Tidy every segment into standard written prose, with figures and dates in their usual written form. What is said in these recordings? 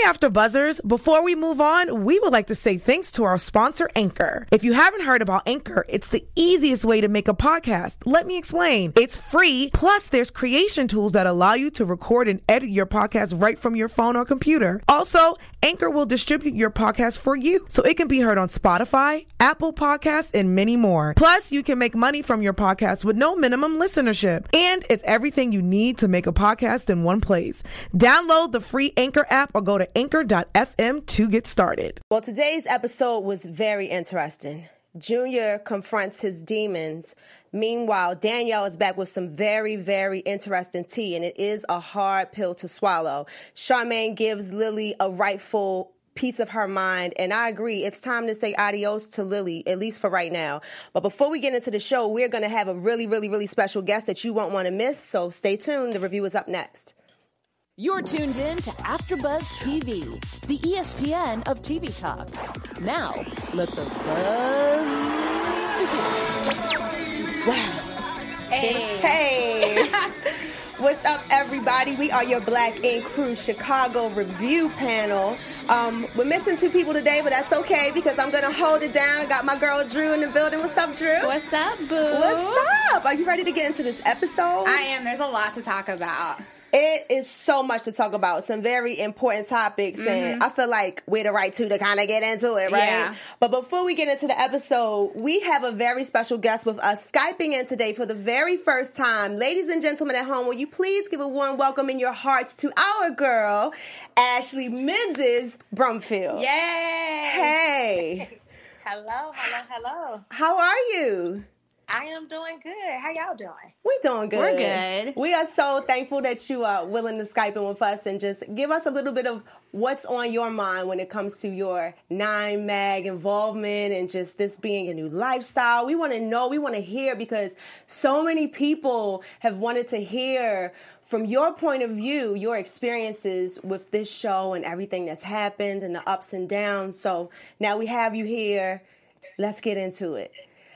After Buzzers, before we move on, we would like to say thanks to our sponsor, Anchor. If you haven't heard about Anchor, it's the easiest way to make a podcast. Let me explain. It's free, plus there's creation tools that allow you to record and edit your podcast right from your phone or computer. Also, Anchor will distribute your podcast for you, so it can be heard on Spotify, Apple Podcasts, and many more. Plus, you can make money from your podcast with no minimum listenership. And it's everything you need to make a podcast in one place. Download the free Anchor app or go to anchor.fm to get started. Well, today's episode was very interesting. Junior confronts his demons. Meanwhile, Danielle is back with some very, very interesting tea, and it is a hard pill to swallow. Charmaine gives Lily a rightful piece of her mind, and I agree. It's time to say adios to Lily, at least for right now. But before we get into the show, we're going to have a really, really, really special guest that you won't want to miss, so stay tuned. The review is up next. You're tuned in to AfterBuzz TV, the ESPN of TV talk. Now, let the buzz begin. Wow. Hey. What's up, everybody? We are your Black Ink Crew Chicago review panel. We're missing two people today, but that's okay because I'm going to hold it down. I got my girl Drew in the building. What's up, Drew? What's up, boo? What's up? Are you ready to get into this episode? I am. There's a lot to talk about. It is so much to talk about, some very important topics, and I feel like we're the right two to kind of get into it, right? Yeah. But before we get into the episode, we have a very special guest with us Skyping in today for the very first time. Ladies and gentlemen at home, will you please give a warm welcome in your hearts to our girl, Ashley Mrs. Brumfield. Yay! Hey. Hello. How are you? I am doing good. How y'all doing? We doing good. We're good. We are so thankful that you are willing to Skype in with us and just give us a little bit of what's on your mind when it comes to your 9MAG involvement and just this being a new lifestyle. We want to know, we want to hear, because so many people have wanted to hear from your point of view, your experiences with this show and everything that's happened and the ups and downs. So now we have you here. Let's get into it.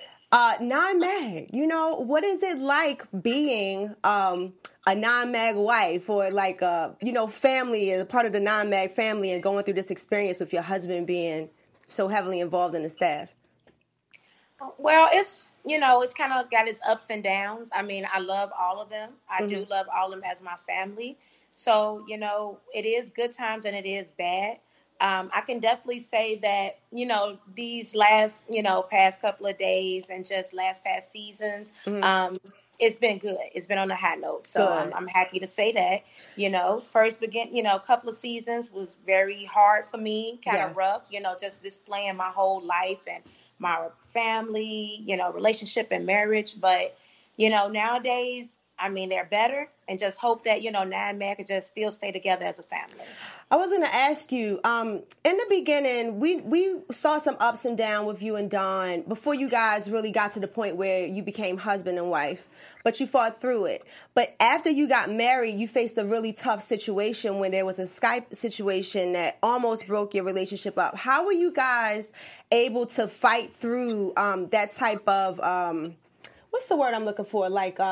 9MAG, you know, what is it like being a 9MAG wife or like, family, a part of the 9MAG family, and going through this experience with your husband being so heavily involved in the staff? Well, it's kind of got its ups and downs. I mean, I love all of them. I do love all of them as my family. So, it is good times and it is bad. I can definitely say that, these last, past couple of days and just past seasons, it's been good. It's been on a high note. So I'm happy to say that, couple of seasons was very hard for me, kind of rough, just displaying my whole life and my family, relationship and marriage. But, nowadays, I mean, they're better, and just hope that, 9MAG can just still stay together as a family. I was going to ask you, in the beginning, we saw some ups and downs with you and Don before you guys really got to the point where you became husband and wife, but you fought through it. But after you got married, you faced a really tough situation when there was a Skype situation that almost broke your relationship up. How were you guys able to fight through that type of, what's the word I'm looking for? Like,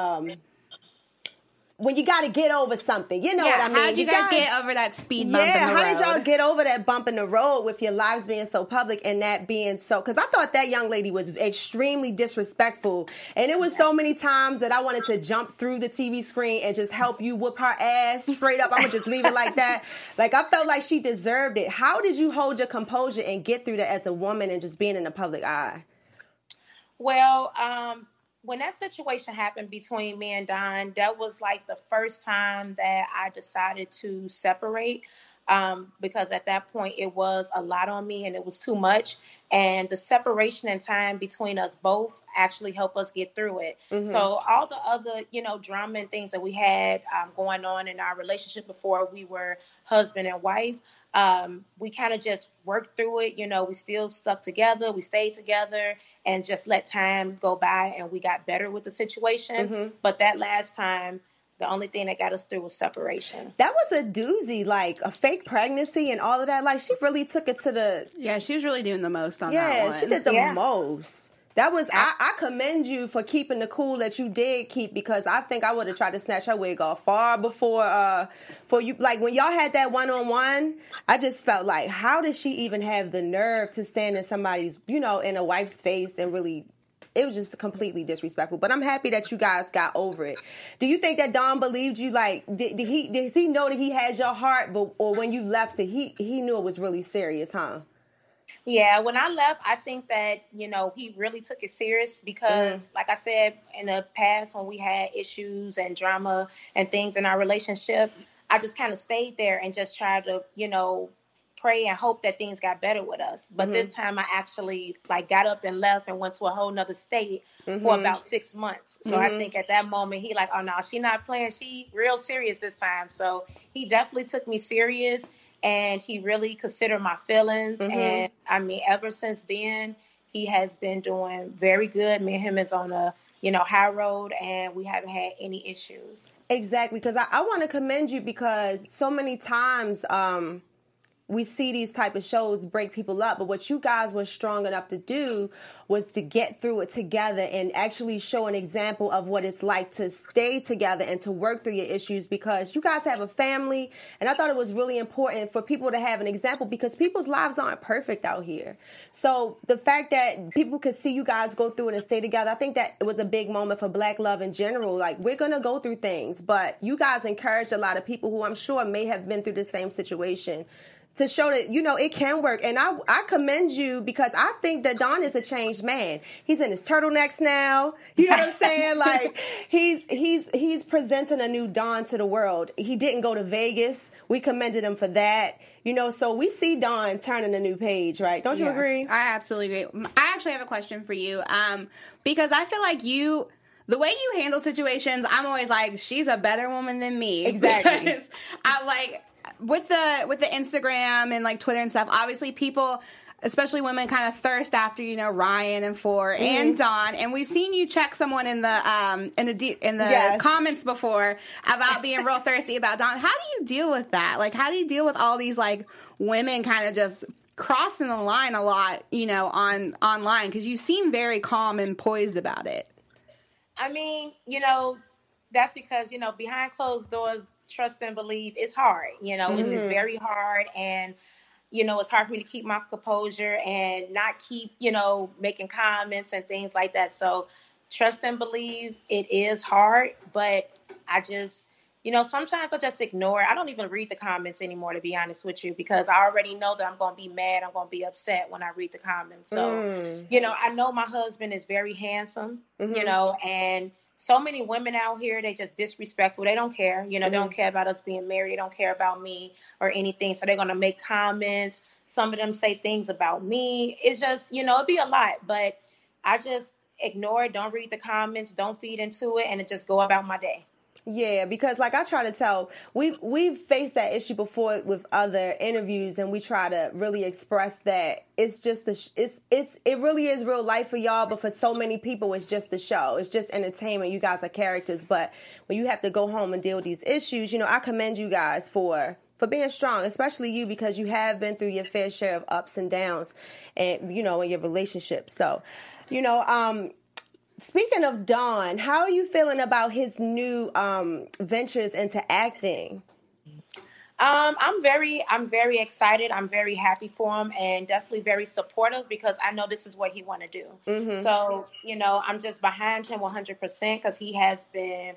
when you got to get over something, you know what I mean? How did you guys get over that speed bump in the road? How did y'all get over that bump in the road with your lives being so public and that being so... Because I thought that young lady was extremely disrespectful. And it was so many times that I wanted to jump through the TV screen and just help you whoop her ass straight up. I'm going to just leave it like that. Like, I felt like she deserved it. How did you hold your composure and get through that as a woman and just being in the public eye? Well, when that situation happened between me and Don, that was like the first time that I decided to separate, because at that point it was a lot on me and it was too much. And the separation and time between us both actually helped us get through it. So all the other, drama and things that we had going on in our relationship before we were husband and wife, we kind of just worked through it. We still stuck together. We stayed together and just let time go by, and we got better with the situation. But that last time, the only thing that got us through was separation. That was a doozy, like a fake pregnancy and all of that. Like, she really took it to the... Yeah, she was really doing the most on that one. Yeah, she did the most. That was I commend you for keeping the cool that you did keep, because I think I would have tried to snatch her wig off far before for you. Like when y'all had that one-on-one, I just felt like, how did she even have the nerve to stand in somebody's, in a wife's face and really. It was just completely disrespectful. But I'm happy that you guys got over it. Do you think that Don believed you? Like, did he know that he had your heart? Or when you left it, he knew it was really serious, huh? Yeah, when I left, I think that, he really took it serious because, like I said, in the past when we had issues and drama and things in our relationship, I just kind of stayed there and just tried to, pray and hope that things got better with us. But this time I actually got up and left and went to a whole nother state for about 6 months. So I think at that moment he oh no, she not playing. She real serious this time. So he definitely took me serious and he really considered my feelings. And I mean, ever since then, he has been doing very good. Me and him is on a, high road and we haven't had any issues. Exactly. Because I want to commend you because so many times, we see these type of shows break people up, but what you guys were strong enough to do was to get through it together and actually show an example of what it's like to stay together and to work through your issues, because you guys have a family. And I thought it was really important for people to have an example because people's lives aren't perfect out here. So the fact that people could see you guys go through it and stay together, I think that it was a big moment for Black love in general. Like, we're going to go through things, but you guys encouraged a lot of people who I'm sure may have been through the same situation to show that, it can work. And I commend you because I think that Don is a changed man. He's in his turtlenecks now. You know what I'm saying? Like, he's presenting a new Don to the world. He didn't go to Vegas. We commended him for that. So we see Don turning a new page, right? Don't you agree? I absolutely agree. I actually have a question for you because I feel like the way you handle situations, I'm always like, she's a better woman than me. Exactly. Because I'm like, with the Instagram and Twitter and stuff, obviously people, especially women, kind of thirst after Ryan and Four and Don, and we've seen you check someone in the comments before about being real thirsty about Don. How do you deal with that? How do you deal with all these women kind of just crossing the line a lot, online? Because you seem very calm and poised about it. I mean, that's because behind closed doors, trust and believe, it's hard. It's very hard. And, it's hard for me to keep my composure and not keep, making comments and things like that. So trust and believe, it is hard. But I just, sometimes I just ignore it. I don't even read the comments anymore, to be honest with you, because I already know that I'm going to be mad. I'm going to be upset when I read the comments. So, I know my husband is very handsome, and so many women out here, they just disrespectful. They don't care. They don't care about us being married. They don't care about me or anything. So they're going to make comments. Some of them say things about me. It's just, it'd be a lot. But I just ignore it. Don't read the comments. Don't feed into it. And it just go about my day. Yeah, because I try to tell, we've faced that issue before with other interviews, and we try to really express that it's just it really is real life for y'all, but for so many people it's just a show. It's just entertainment. You guys are characters, but when you have to go home and deal with these issues, I commend you guys for being strong, especially you, because you have been through your fair share of ups and downs and in your relationship. So, speaking of Don, how are you feeling about his new ventures into acting? I'm very excited. I'm very happy for him and definitely very supportive because I know this is what he want to do. So, I'm just behind him 100% because he has been,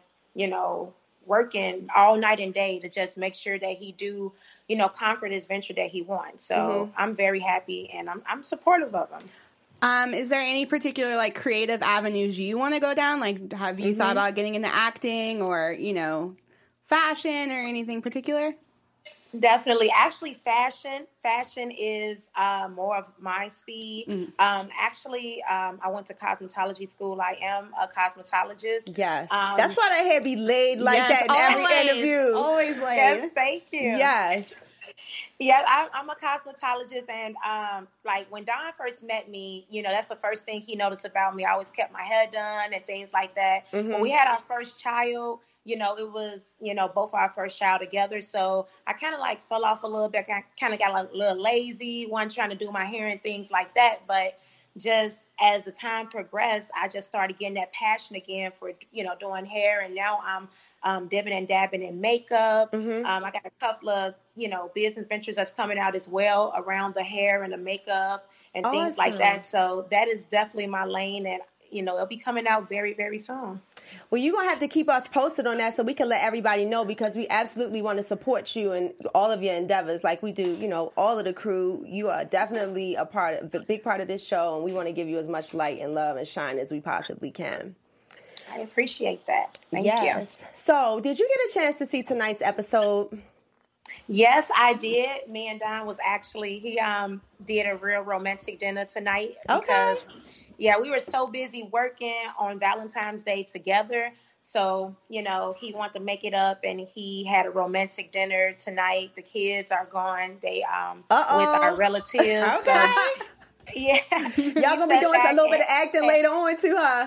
working all night and day to just make sure that he do, conquer this venture that he wants. So I'm very happy and I'm supportive of him. Is there any particular creative avenues you want to go down? Have you thought about getting into acting or, fashion or anything particular? Definitely. Actually, fashion is more of my speed. Actually, I went to cosmetology school. I am a cosmetologist. Yes. That's why that hair be laid that in every interview. Always laid. Yes, thank you. Yes. Yeah, I'm a cosmetologist, and when Don first met me, that's the first thing he noticed about me. I always kept my hair done and things like that. When we had our first child, it was, both our first child together. So I kind of fell off a little bit. I kind of got a little lazy, wasn't trying to do my hair and things like that. But just as the time progressed, I just started getting that passion again for, doing hair. And now I'm dipping and dabbing in makeup. I got a couple of, business ventures that's coming out as well around the hair and the makeup and things like that. So that is definitely my lane, and, it'll be coming out very, very soon. Well, you're going to have to keep us posted on that so we can let everybody know, because we absolutely want to support you and all of your endeavors like we do, all of the crew. You are definitely a big part of this show, and we want to give you as much light and love and shine as we possibly can. I appreciate that. Thank you. So, did you get a chance to see tonight's episode? Yes, I did. Me and Don was actually, he did a real romantic dinner tonight. Because, we were so busy working on Valentine's Day together. So, he wanted to make it up, and he had a romantic dinner tonight. The kids are gone. They with our relatives. Okay. So, yeah. Y'all gonna be doing a little bit of acting later on too, huh?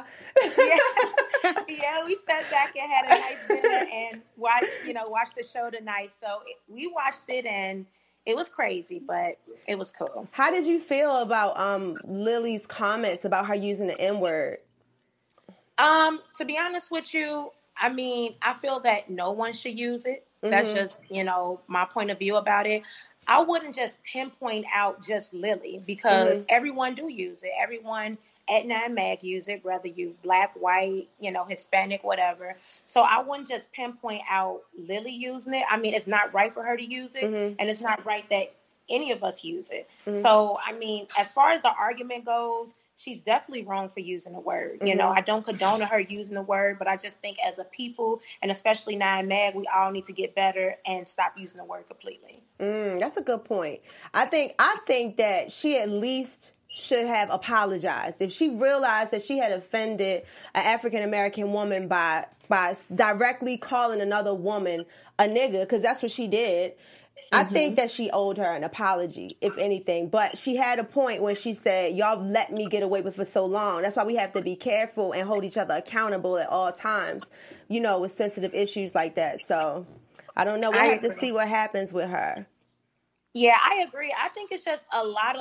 Yeah, we sat back and had a nice dinner and watched the show tonight. So we watched it, and it was crazy, but it was cool. How did you feel about Lily's comments about her using the N-word? To be honest with you, I mean, I feel that no one should use it. That's just, my point of view about it. I wouldn't just pinpoint out just Lily, because everyone do use it. Everyone at 9mag use it, whether you black, white, Hispanic, whatever. So I wouldn't just pinpoint out Lily using it. I mean, it's not right for her to use it, and it's not right that any of us use it. So, I mean, as far as the argument goes, she's definitely wrong for using the word. I don't condone her using the word, but I just think as a people, and especially 9mag, we all need to get better and stop using the word completely. That's a good point. I think that she at least should have apologized. If she realized that she had offended an African-American woman by directly calling another woman a nigga, because that's what she did, I think that she owed her an apology, if anything. But she had a point when she said, y'all let me get away with it for so long. That's why we have to be careful and hold each other accountable at all times, with sensitive issues like that. So I don't know. We'll have to see what happens with her. Yeah, I agree. I think it's just a lot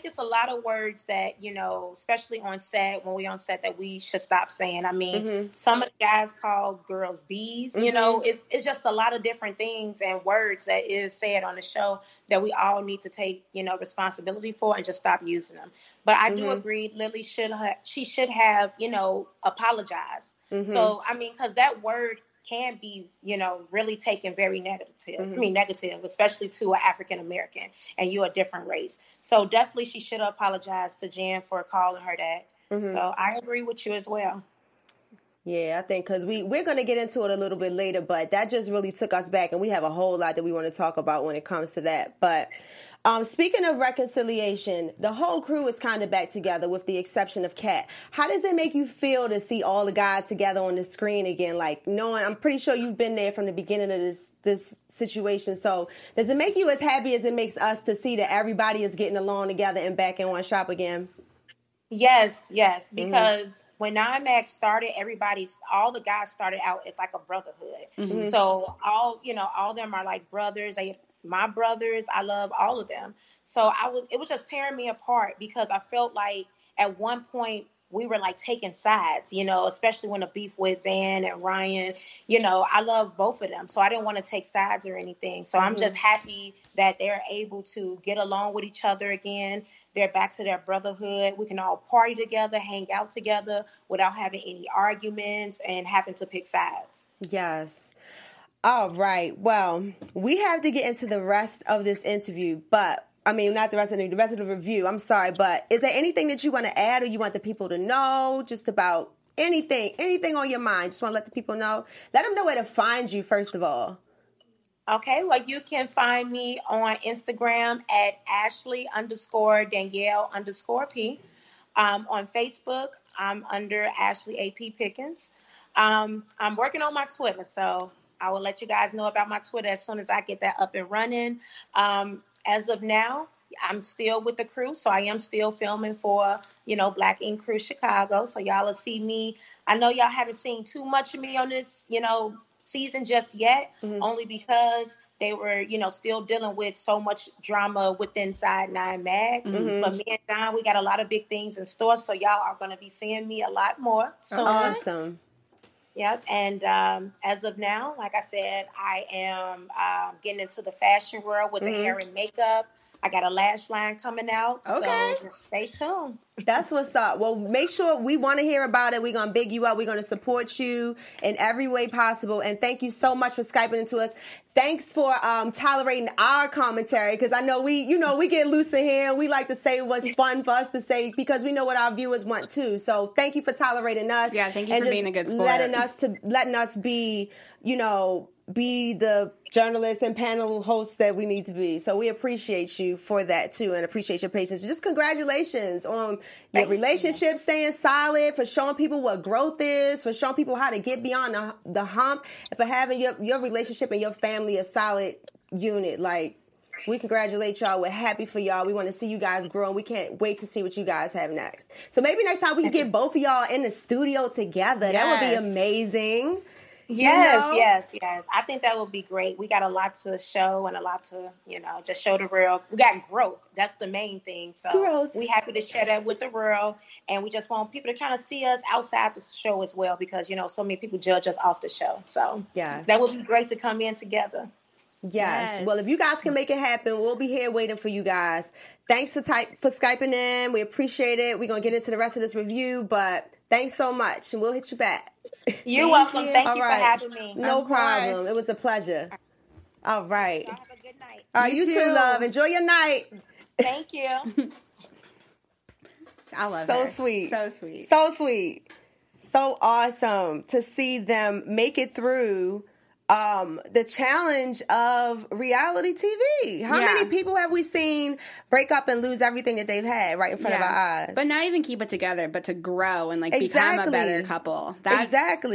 of words that, especially on set, when we on set, that we should stop saying. I mean, some of the guys call girls bees, it's just a lot of different things and words that is said on the show that we all need to take, responsibility for and just stop using them. But I do agree, Lily should have, apologized. So, I mean, because that word can be, really taken very negative, especially to an African American, and you're a different race. So definitely she should apologize to Jen for calling her that. So I agree with you as well. Yeah, I think because we're going to get into it a little bit later, but that just really took us back, and we have a whole lot that we want to talk about when it comes to that. But speaking of reconciliation, the whole crew is kind of back together with the exception of Kat. How does it make you feel to see all the guys together on the screen again? Like, knowing, I'm pretty sure you've been there from the beginning of this situation. So does it make you as happy as it makes us to see that everybody is getting along together and back in one shop again? Yes, because when 9mag started, all the guys started out as like a brotherhood. So all of them are like brothers. My brothers, I love all of them. So it was just tearing me apart, because I felt like at one point we were like taking sides, especially when the beef with Van and Ryan, I love both of them. So I didn't want to take sides or anything. So I'm just happy that they're able to get along with each other again. They're back to their brotherhood. We can all party together, hang out together without having any arguments and having to pick sides. Yes. All right. Well, we have to get into the rest of this interview, but I mean, not the rest of the review. I'm sorry, but is there anything that you want to add or you want the people to know just about anything on your mind? Just want to let the people know. Let them know where to find you, first of all. Okay. Well, you can find me on Instagram at Ashley_Danielle_P. On Facebook, I'm under Ashley AP Pickens. I'm working on my Twitter, so I will let you guys know about my Twitter as soon as I get that up and running. As of now, I'm still with the crew, so I am still filming for, Black Ink Crew Chicago. So y'all will see me. I know y'all haven't seen too much of me on this, season just yet, only because, they were, still dealing with so much drama within inside 9 Mag. Mm-hmm. But me and Don, we got a lot of big things in store, so y'all are going to be seeing me a lot more. So Awesome. Yep. And as of now, like I said, I am getting into the fashion world with the hair and makeup. I got a lash line coming out, Okay. so just stay tuned. That's what's up. Well, make sure we want to hear about it. We're going to big you up. We're going to support you in every way possible. And thank you so much for Skyping into us. Thanks for tolerating our commentary, because I know we get loose in here. We like to say what's fun for us to say because we know what our viewers want too. So thank you for tolerating us. Yeah, thank you and for just being a good sport. letting us be, be the journalists and panel hosts that we need to be. So we appreciate you for that too, and appreciate your patience. Just congratulations on your relationship staying solid, for showing people what growth is, for showing people how to get beyond the hump, and for having your relationship and your family a solid unit. Like, we congratulate y'all. We're happy for y'all. We want to see you guys grow, and we can't wait to see what you guys have next. So maybe next time we can get both of y'all in the studio together. That would be amazing. Yes. I think that would be great. We got a lot to show and a lot to, just show the world. We got growth. That's the main thing. So we happy to share that with the world. And we just want people to kind of see us outside the show as well, because, so many people judge us off the show. So that would be great to come in together. Yes. Well, if you guys can make it happen, we'll be here waiting for you guys. Thanks for Skyping in. We appreciate it. We're going to get into the rest of this review, but thanks so much, and we'll hit you back. You're welcome. Thank you for having me. No problem. It was a pleasure. All right. Y'all have a good night. All right, you too, love. Enjoy your night. Thank you. I love so her. Sweet. So sweet. So sweet. So awesome to see them make it through the challenge of reality TV. How many people have we seen break up and lose everything that they've had right in front of our eyes? But not even keep it together, but to grow and become a better couple. That's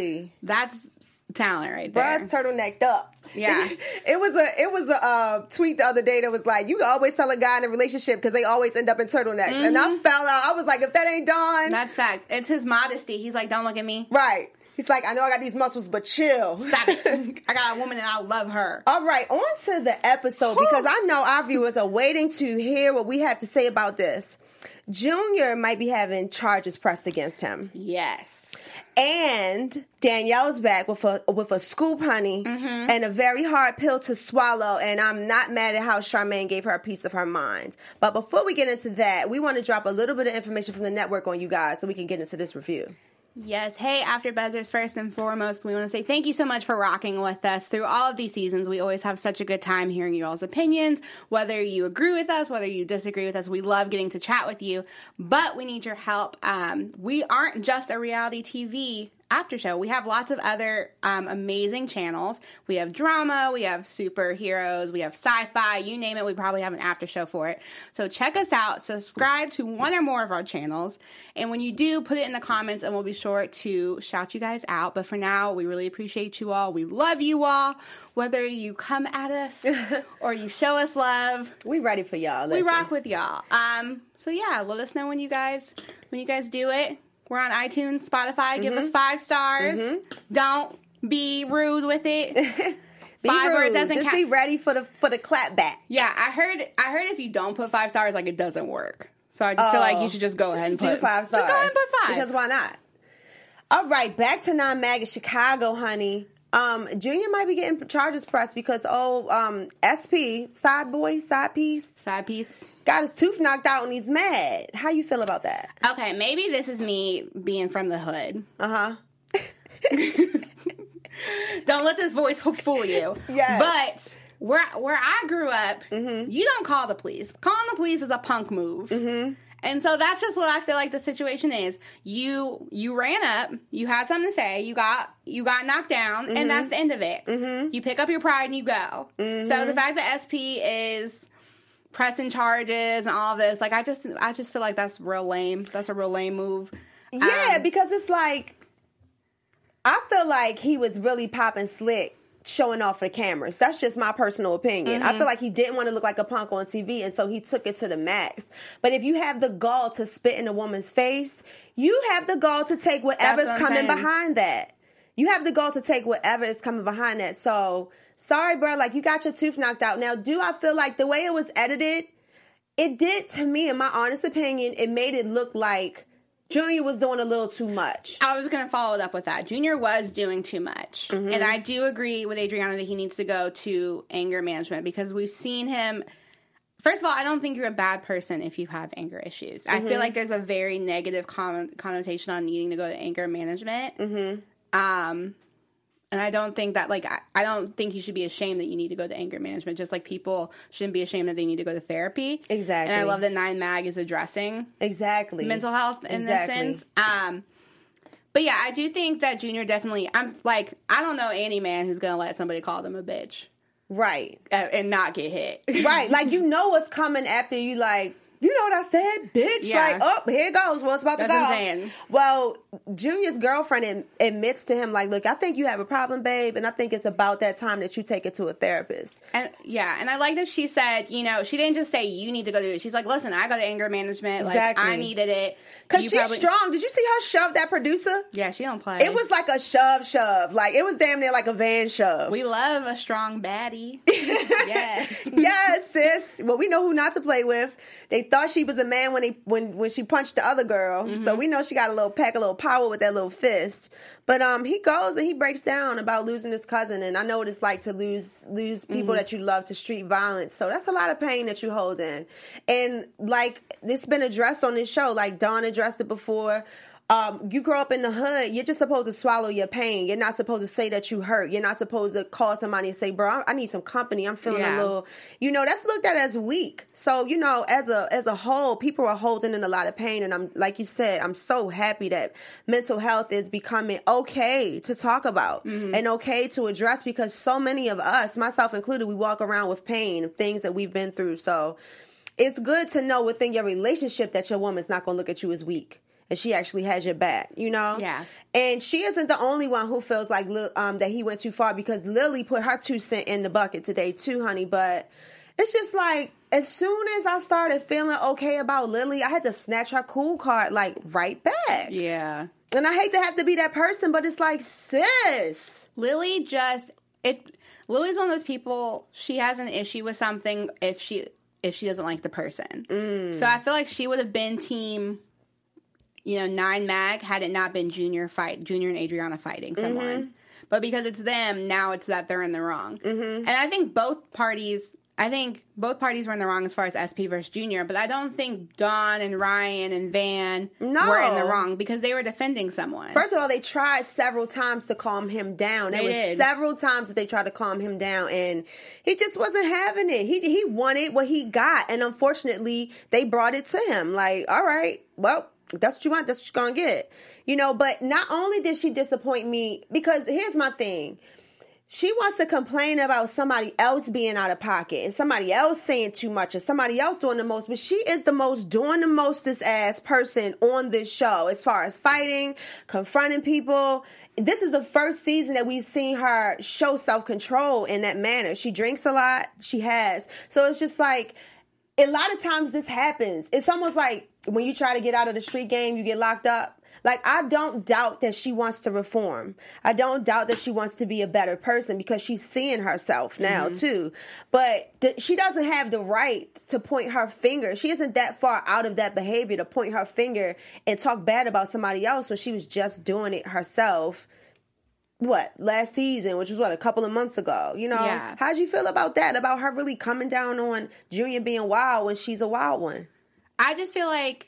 talent right there. Bruh's turtlenecked up. Yeah. It was a tweet the other day that was like, you can always tell a guy in a relationship because they always end up in turtlenecks. And I fell out. I was like, if that ain't Don. That's facts. It's his modesty. He's like, don't look at me. Right. He's like, I know I got these muscles, but chill. Stop it. I got a woman and I love her. All right, on to the episode, because I know our viewers are waiting to hear what we have to say about this. Junior might be having charges pressed against him. Yes. And Danielle's back with a scoop, honey, and a very hard pill to swallow. And I'm not mad at how Charmaine gave her a piece of her mind. But before we get into that, we want to drop a little bit of information from the network on you guys so we can get into this review. Yes. Hey, AfterBuzzers, first and foremost, we want to say thank you so much for rocking with us through all of these seasons. We always have such a good time hearing you all's opinions, whether you agree with us, whether you disagree with us. We love getting to chat with you, but we need your help. We aren't just a reality TV after show. We have lots of other amazing channels. We have drama, we have superheroes, we have sci-fi, you name it, we probably have an after show for it. So check us out, subscribe to one or more of our channels, and when you do, put it in the comments and we'll be sure to shout you guys out. But for now, we really appreciate you all. We love you all, whether you come at us or you show us love. We ready for y'all. Listen. We rock with y'all. So yeah, let us know when you guys do it. We're on iTunes, Spotify. Give us 5 stars. Don't be rude with it. Be 5 rude. or it doesn't Just count. be ready for the clap back. Yeah, I heard if you don't put 5 stars, like, it doesn't work. So I just feel like you should just go ahead and do 5 stars. Just go ahead and put 5. Because why not? All right, back to 9 Mag in Chicago, honey. Junior might be getting charges pressed because SP, side piece, got his tooth knocked out and he's mad. How you feel about that? Okay, maybe this is me being from the hood. Don't let this voice fool you. Yes. But where I grew up, you don't call the police. Calling the police is a punk move. And so that's just what I feel like the situation is. You ran up, you had something to say, you got knocked down, and that's the end of it. You pick up your pride and you go. So the fact that SP is pressing charges and all this, like, I just feel like that's real lame. That's a real lame move. Yeah, because it's like, I feel like he was really popping slick, showing off for the cameras. That's just my personal opinion. I feel like he didn't want to look like a punk on TV, and so he took it to the max. But if you have the gall to spit in a woman's face, you have the gall to take whatever's coming behind that. you have the goal to take whatever is coming behind that. So, sorry, bro, like, you got your tooth knocked out. Now, do I feel like the way it was edited, it did, to me, in my honest opinion, it made it look like Junior was doing a little too much. I was going to follow it up with that. Junior was doing too much. Mm-hmm. And I do agree with Adriana that he needs to go to anger management because we've seen him. First of all, I don't think you're a bad person if you have anger issues. I feel like there's a very negative connotation on needing to go to anger management. And I don't think that, like, I don't think you should be ashamed that you need to go to anger management, just like people shouldn't be ashamed that they need to go to therapy. Exactly. And I love that 9mag is addressing mental health in this sense. But yeah, I do think that Junior definitely, I don't know any man who's going to let somebody call them a bitch. Right. And not get hit. Right. Like, you know what's coming after you, like, you know what I said, bitch? Yeah. Like, oh, here it goes. Well, it's about to go. That's what I'm saying. Well, Junior's girlfriend admits to him, like, look, I think you have a problem, babe, and I think it's about that time that you take it to a therapist. And yeah, and I like that she said, you know, she didn't just say you need to go do it. She's like, listen, I go to anger management. Exactly. Like, I needed it. Because she's strong. Did you see her shove that producer? Yeah, she don't play. It was like a shove. Like, it was damn near like a van shove. We love a strong baddie. Yes. Yes, sis. Well, we know who not to play with. They thought she was a man when she punched the other girl. So we know she got a little power with that little fist. But he goes and he breaks down about losing his cousin, and I know what it's like to lose people that you love to street violence. So that's a lot of pain that you hold in. And like, it's been addressed on this show, like Dawn addressed it before. You grow up in the hood, you're just supposed to swallow your pain. You're not supposed to say that you hurt. You're not supposed to call somebody and say, bro, I need some company. I'm feeling a little, that's looked at as weak. So, as a whole, people are holding in a lot of pain. And I'm, like you said, I'm so happy that mental health is becoming okay to talk about and okay to address, because so many of us, myself included, we walk around with pain, things that we've been through. So it's good to know within your relationship that your woman's not going to look at you as weak. And she actually has your back, Yeah. And she isn't the only one who feels like that he went too far, because Lily put her 2 cents in the bucket today too, honey. But it's just like, as soon as I started feeling okay about Lily, I had to snatch her cool card, like, right back. Yeah. And I hate to have to be that person, but it's like, sis. Lily's one of those people, she has an issue with something if she doesn't like the person. So I feel like she would have been team 9mag had it not been Junior and Adriana fighting someone. But because it's them, now it's that they're in the wrong. And I think both parties were in the wrong as far as SP versus Junior, but I don't think Dawn and Ryan and Van were in the wrong because they were defending someone. First of all, they tried several times to calm him down. There was several times that they tried to calm him down, and he just wasn't having it. He wanted what he got, and unfortunately, they brought it to him. Like, all right, well, that's what you want. That's what you're going to get. But not only did she disappoint me, because here's my thing. She wants to complain about somebody else being out of pocket and somebody else saying too much and somebody else doing the most. But she is the most doing the mostest ass person on this show as far as fighting, confronting people. This is the first season that we've seen her show self-control in that manner. She drinks a lot. She has. So it's just like, a lot of times this happens. It's almost like when you try to get out of the street game, you get locked up. Like, I don't doubt that she wants to reform. I don't doubt that she wants to be a better person, because she's seeing herself now, too. But she doesn't have the right to point her finger. She isn't that far out of that behavior to point her finger and talk bad about somebody else when she was just doing it herself. Last season, which was a couple of months ago, Yeah. How'd you feel about that? About her really coming down on Junior being wild when she's a wild one? I just feel like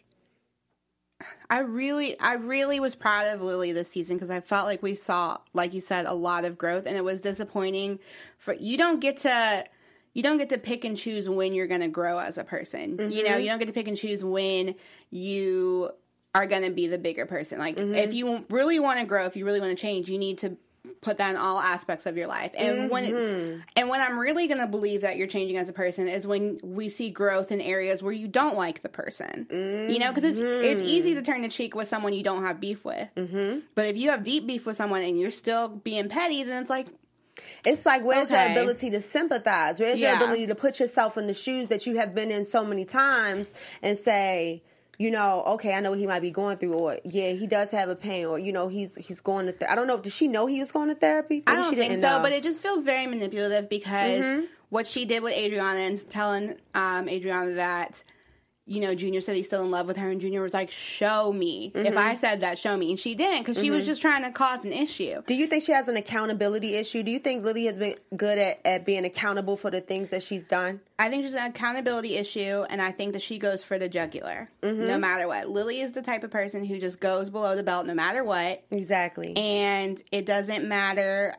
I really was proud of Lily this season, because I felt like we saw, like you said, a lot of growth, and it was disappointing. You don't get to pick and choose when you're going to grow as a person. You don't get to pick and choose when you are going to be the bigger person. Like, if you really want to grow, if you really want to change, you need to put that in all aspects of your life. And when I'm really going to believe that you're changing as a person is when we see growth in areas where you don't like the person. Because it's easy to turn the cheek with someone you don't have beef with. But if you have deep beef with someone and you're still being petty, then it's like, where's your ability to sympathize? Where's your ability to put yourself in the shoes that you have been in so many times and say, you know, okay, I know what he might be going through, or yeah, he does have a pain, or you know, he's going to. I don't know. Did she know he was going to therapy? I don't think so, but it just feels very manipulative because what she did with Adriana and telling Adriana that, you know, Junior said he's still in love with her, and Junior was like, show me. If I said that, show me. And she didn't, because she was just trying to cause an issue. Do you think she has an accountability issue? Do you think Lily has been good at being accountable for the things that she's done? I think there's an accountability issue, and I think that she goes for the jugular, no matter what. Lily is the type of person who just goes below the belt no matter what. Exactly. And it doesn't matter.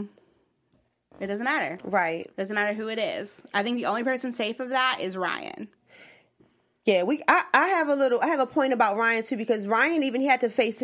It doesn't matter. Right. It doesn't matter who it is. I think the only person safe of that is Ryan. Yeah, I have a point about Ryan too, because Ryan he had to face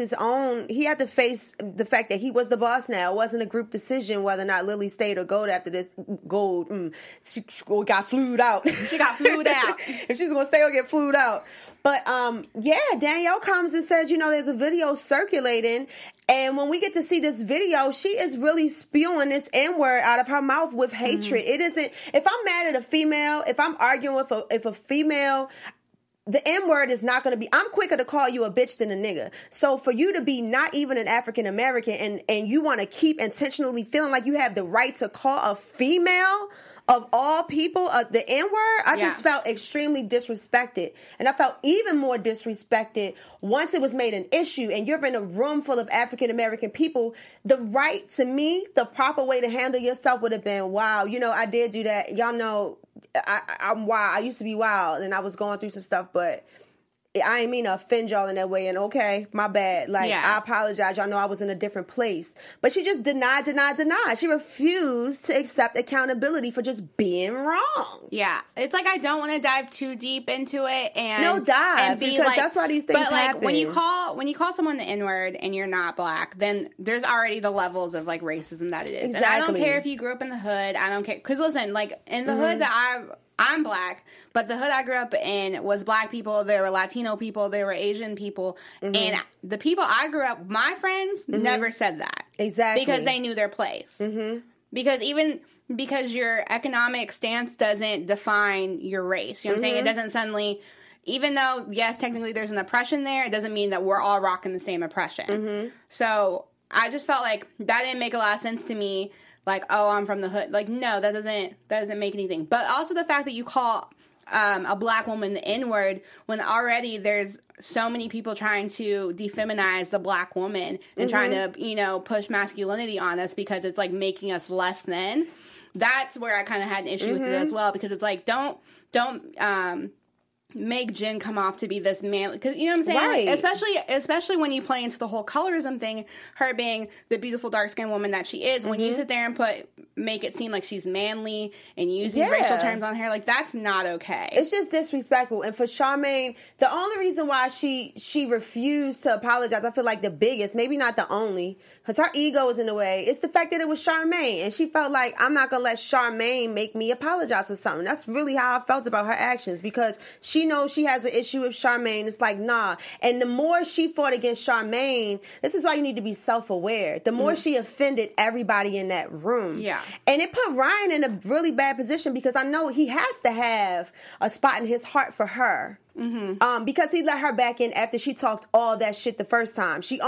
the fact that he was the boss now. It wasn't a group decision whether or not Lily stayed or Gold after this. She got flued out. She got flued out. If she was going to stay or get flued out. But Danielle comes and says, you know, there's a video circulating, and when we get to see this video, she is really spewing this N-word out of her mouth with hatred. It isn't, if I'm mad at a female, if I'm arguing with a female, the N-word is not going to be, I'm quicker to call you a bitch than a nigga. So for you to be not even an African American and you want to keep intentionally feeling like you have the right to call a female of all people the N-word, I just felt extremely disrespected. And I felt even more disrespected once it was made an issue and you're in a room full of African American people. The right, to me, the proper way to handle yourself would have been, wow, you know, I did do that. Y'all know I'm wild. I used to be wild and I was going through some stuff, but I ain't mean to offend y'all in that way. And okay, my bad. Like, I apologize. Y'all know I was in a different place. But she just denied. She refused to accept accountability for just being wrong. Yeah. It's like, I don't want to dive too deep into it. And no, dive. And be because like, that's why these things happen. But like, when you call someone the N-word and you're not black, then there's already the levels of like racism that it is. Exactly. And I don't care if you grew up in the hood. I don't care. Because listen, like in the hood that I'm black, but the hood I grew up in was black people. There were Latino people. There were Asian people. And the people I grew up, my friends, never said that. Exactly. Because they knew their place. Because your economic stance doesn't define your race. You know what I'm saying? It doesn't suddenly, even though, yes, technically there's an oppression there, it doesn't mean that we're all rocking the same oppression. So I just felt like that didn't make a lot of sense to me. Like, oh, I'm from the hood. Like, no, that doesn't make anything. But also the fact that you call a black woman the N-word when already there's so many people trying to defeminize the black woman and trying to, you know, push masculinity on us because it's like making us less than. That's where I kind of had an issue with it as well, because it's like, don't make Jen come off to be this man, because you know what I'm saying, right. especially when you play into the whole colorism thing, her being the beautiful dark-skinned woman that she is. When you sit there and make it seem like she's manly and use these racial terms on her, like, that's not okay. It's just disrespectful. And for Charmaine, the only reason why she refused to apologize, I feel like the biggest, maybe not the only, because her ego is in the way, it's the fact that it was Charmaine, and she felt like, I'm not gonna let Charmaine make me apologize for something. That's really how I felt about her actions, because she knows she has an issue with Charmaine. It's like, nah. And the more she fought against Charmaine, this is why you need to be self-aware. The more she offended everybody in that room. Yeah. And it put Ryan in a really bad position, because I know he has to have a spot in his heart for her. Because he let her back in after she talked all that shit the first time. She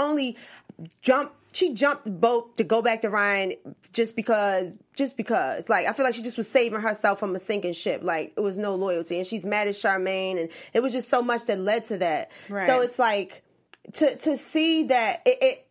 jumped the boat to go back to Ryan just because. Like, I feel like she just was saving herself from a sinking ship. Like, it was no loyalty. And she's mad at Charmaine, and it was just so much that led to that. Right. So it's like, to see that,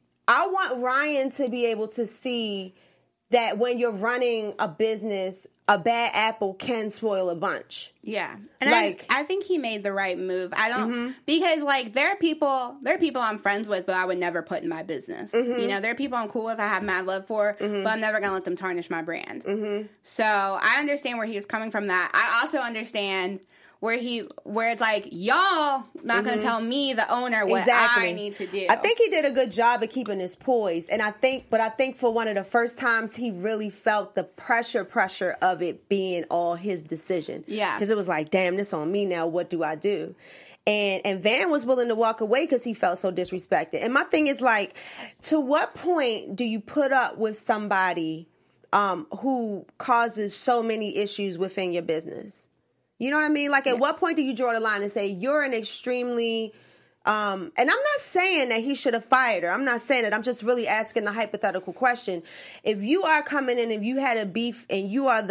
I want Ryan to be able to see that when you're running a business, a bad apple can spoil a bunch. Yeah. And like, I think he made the right move. I don't, because like, there are people I'm friends with, but I would never put in my business. You know, there are people I'm cool with, I have mad love for, but I'm never going to let them tarnish my brand. So I understand where he was coming from that. I also understand where it's like, y'all not going to tell me, the owner, what I need to do. I think he did a good job of keeping his poise. And I think for one of the first times, he really felt the pressure of it being all his decision. Yeah. Because it was like, damn, this on me now. What do I do? And Van was willing to walk away because he felt so disrespected. And my thing is like, to what point do you put up with somebody who causes so many issues within your business? You know what I mean? Like, at what point do you draw the line and say you're an extremely... and I'm not saying that he should have fired her. I'm not saying that. I'm just really asking the hypothetical question. If you are coming in, if you had a beef and you are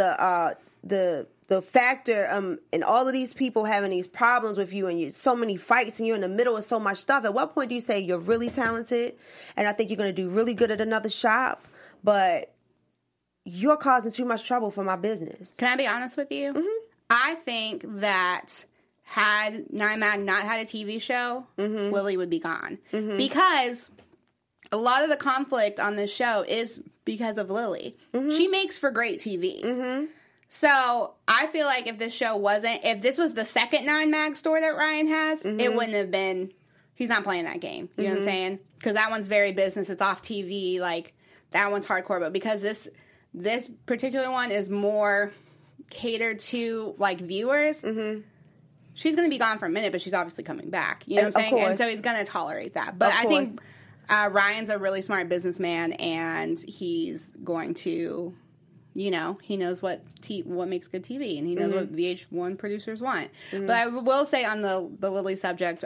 the factor in all of these people having these problems with you and you so many fights and you're in the middle of so much stuff, at what point do you say you're really talented and I think you're going to do really good at another shop, but you're causing too much trouble for my business? Can I be honest with you? Mm-hmm. I think that had Nine Mag not had a TV show, Lily would be gone. Mm-hmm. Because a lot of the conflict on this show is because of Lily. Mm-hmm. She makes for great TV. Mm-hmm. So I feel like if this was the second Nine Mag store that Ryan has, it wouldn't have been, he's not playing that game. You know what I'm saying? Because that one's very business. It's off TV. Like, that one's hardcore. But because this particular one is more catered to, like, viewers, she's going to be gone for a minute, but she's obviously coming back. You know what I'm saying? And so he's going to tolerate that. But I think Ryan's a really smart businessman, and he's going to, you know, he knows what makes good TV, and he knows what VH1 producers want. But I will say on the Lily subject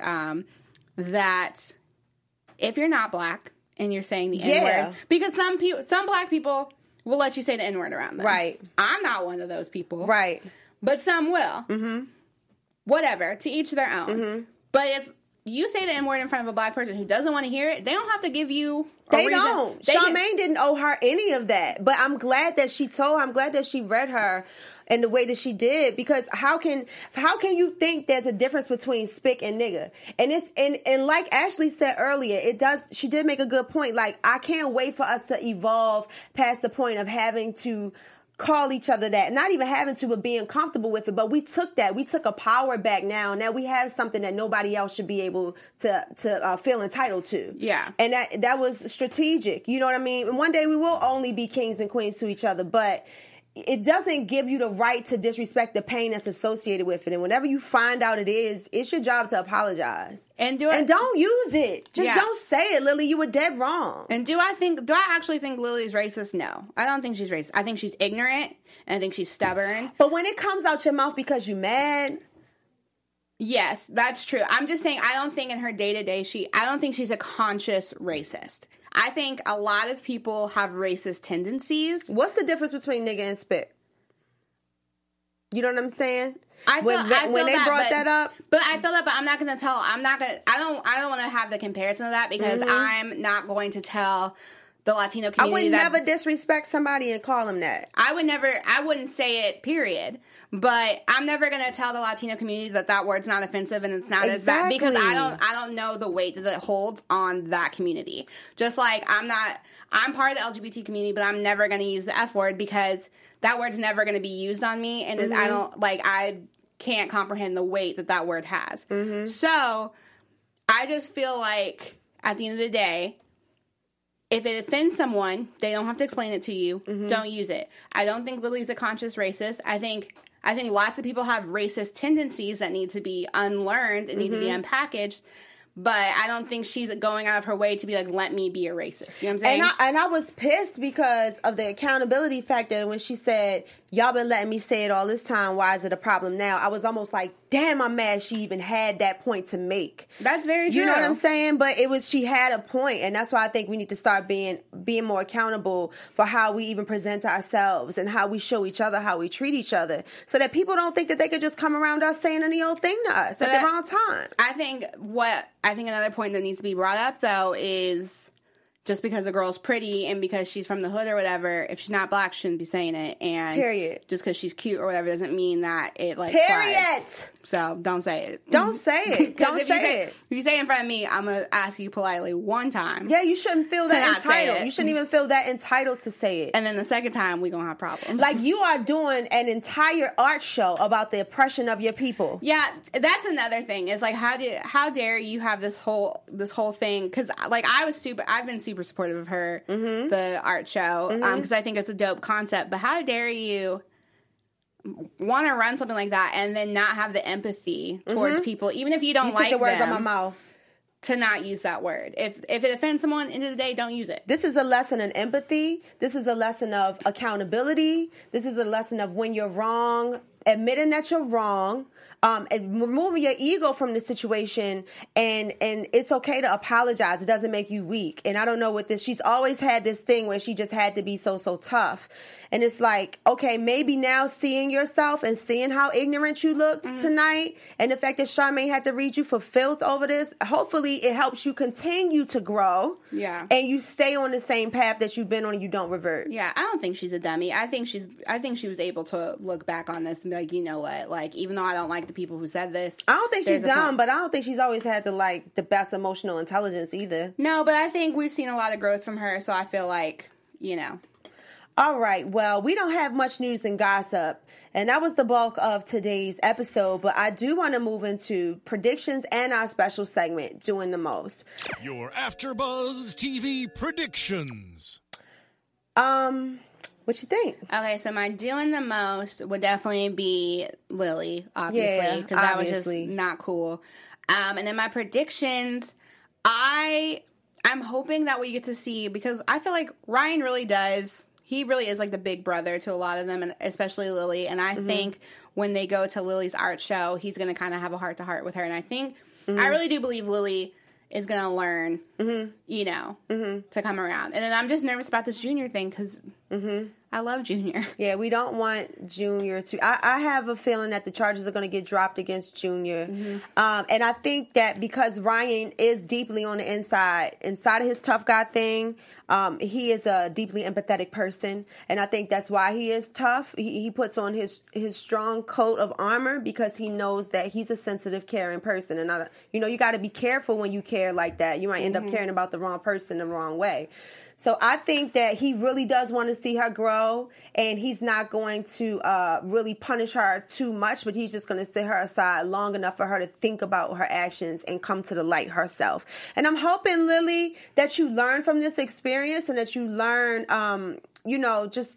that if you're not black and you're saying the N-word, because some black people will let you say the N-word around them. Right. I'm not one of those people. Right. But some will. Mm-hmm. Whatever, to each their own. But if you say the N-word in front of a black person who doesn't want to hear it, they don't have to give you a reason. Don't. Charmaine didn't owe her any of that. But I'm glad that she told her. I'm glad that she read her in the way that she did. Because how can you think there's a difference between spick and nigga? And it's and like Ashley said earlier, she did make a good point. Like, I can't wait for us to evolve past the point of having to call each other that, not even having to, but being comfortable with it. But we took a power back now. Now we have something that nobody else should be able to feel entitled to. Yeah. And that was strategic. You know what I mean? And one day we will only be kings and queens to each other, but it doesn't give you the right to disrespect the pain that's associated with it. And whenever you find out it's your job to apologize. And don't use it. Just don't say it, Lily. You were dead wrong. And do I actually think Lily's racist? No. I don't think she's racist. I think she's ignorant, and I think she's stubborn. But when it comes out your mouth because you mad... Yes, that's true. I'm just saying, I don't think in her day-to-day, I don't think she's a conscious racist. I think a lot of people have racist tendencies. What's the difference between nigga and spit? You know what I'm saying? When they brought that up. But I feel that, but I'm not going to tell, I don't want to have the comparison of that, because I'm not going to tell the Latino community. I would never disrespect somebody and call them that. I wouldn't say it, period. But I'm never going to tell the Latino community that word's not offensive and it's not as bad, because I don't know the weight that it holds on that community. Just like I'm part of the LGBT community, but I'm never going to use the F word, because that word's never going to be used on me, and I can't comprehend the weight that word has. So I just feel like at the end of the day, if it offends someone, they don't have to explain it to you. Don't use it. I don't think Lily's a conscious racist. I think lots of people have racist tendencies that need to be unlearned and need to be unpackaged. But I don't think she's going out of her way to be like, let me be a racist. You know what I'm saying? And I was pissed because of the accountability factor when she said, y'all been letting me say it all this time. Why is it a problem now? I was almost like, damn, I'm mad she even had that point to make. That's very true. You know what I'm saying? But she had a point, and that's why I think we need to start being more accountable for how we even present ourselves and how we show each other, how we treat each other, so that people don't think that they could just come around us saying any old thing to us at the wrong time. I think another point that needs to be brought up, though, is just because a girl's pretty and because she's from the hood or whatever, if she's not black, she shouldn't be saying it. And period. Just because she's cute or whatever doesn't mean that it period. Slides. So don't say it. Don't say it. Don't say it. If you say it in front of me, I'm going to ask you politely one time. Yeah, you shouldn't feel that entitled. You shouldn't even feel that entitled to say it. And then the second time, we're going to have problems. Like, you are doing an entire art show about the oppression of your people. Yeah, that's another thing. Is like, how dare you have this whole thing? Because like I've been super supportive of her, the art show, because I think it's a dope concept. But how dare you want to run something like that and then not have the empathy towards people, even if you don't like them? You took the words out of my mouth. To not use that word. If it offends someone, end of the day, don't use it. This is a lesson in empathy. This is a lesson of accountability. This is a lesson of when you're wrong, admitting that you're wrong, and removing your ego from the situation, and it's okay to apologize. It doesn't make you weak. And I don't know what this, she's always had this thing where she just had to be so tough. And it's like, okay, maybe now seeing yourself and seeing how ignorant you looked tonight, and the fact that Charmaine had to read you for filth over this, hopefully it helps you continue to grow. Yeah. And you stay on the same path that you've been on and you don't revert. Yeah, I don't think she's a dummy. I think she was able to look back on this and be like, you know what? Like, even though I don't like the people who said this, I don't think she's dumb, but I don't think she's always had the best emotional intelligence either. No, but I think we've seen a lot of growth from her, so I feel like, you know. All right, well, we don't have much news and gossip, and that was the bulk of today's episode, but I do want to move into predictions and our special segment, Doing the Most. Your AfterBuzz TV predictions. What you think? Okay, so my doing the most would definitely be Lily, obviously, because that was just not cool. And then my predictions, I'm hoping that we get to see, because I feel like Ryan really does, he really is like the big brother to a lot of them, and especially Lily. And I think when they go to Lily's art show, he's going to kind of have a heart-to-heart with her. And I think, I really do believe Lily is going to learn, you know, to come around. And then I'm just nervous about this Junior thing, because I love Junior. Yeah, we don't want Junior to... I have a feeling that the charges are going to get dropped against Junior. And I think that because Ryan is deeply on the inside of his tough guy thing, he is a deeply empathetic person. And I think that's why he is tough. He puts on his strong coat of armor because he knows that he's a sensitive, caring person. And, you got to be careful when you care like that. You might end up caring about the wrong person the wrong way. So I think that he really does want to see her grow, and he's not going to really punish her too much, but he's just going to sit her aside long enough for her to think about her actions and come to the light herself. And I'm hoping, Lily, that you learn from this experience and that you learn, just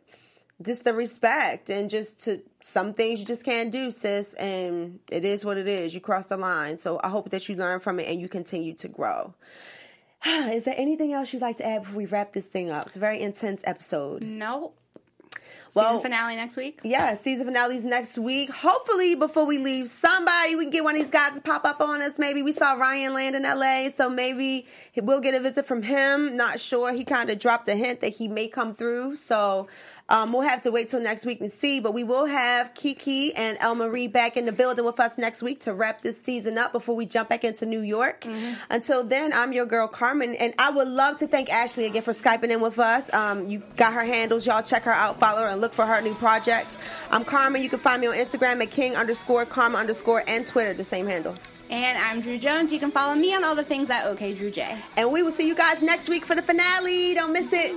the respect, and just to some things you just can't do, sis, and it is what it is. You crossed the line. So I hope that you learn from it and you continue to grow. Is there anything else you'd like to add before we wrap this thing up? It's a very intense episode. No. Well, season finale next week? Yeah, season finale's next week. Hopefully, before we leave, we can get one of these guys to pop up on us. Maybe we saw Ryan land in L.A., so maybe we'll get a visit from him. Not sure. He kind of dropped a hint that he may come through, so we'll have to wait till next week to see. But we will have Kiki and El Marie back in the building with us next week to wrap this season up before we jump back into New York. Until then, I'm your girl, Carmen, and I would love to thank Ashley again for Skyping in with us. You got her handles. Y'all check her out, follow her, and look for her new projects. I'm Carmen. You can find me on Instagram at king_karma_ and Twitter, the same handle. And I'm Drew Jones. You can follow me on all the things at OKDrewJ. And we will see you guys next week for the finale. Don't miss it.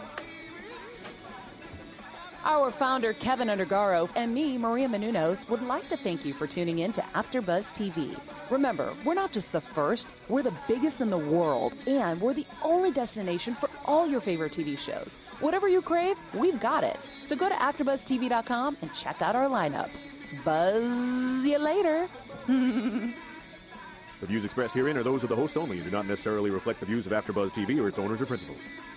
Our founder, Kevin Undergaro, and me, Maria Menounos, would like to thank you for tuning in to AfterBuzz TV. Remember, we're not just the first, we're the biggest in the world, and we're the only destination for all your favorite TV shows. Whatever you crave, we've got it. So go to AfterBuzzTV.com and check out our lineup. Buzz you later. The views expressed herein are those of the hosts only and do not necessarily reflect the views of AfterBuzz TV or its owners or principals.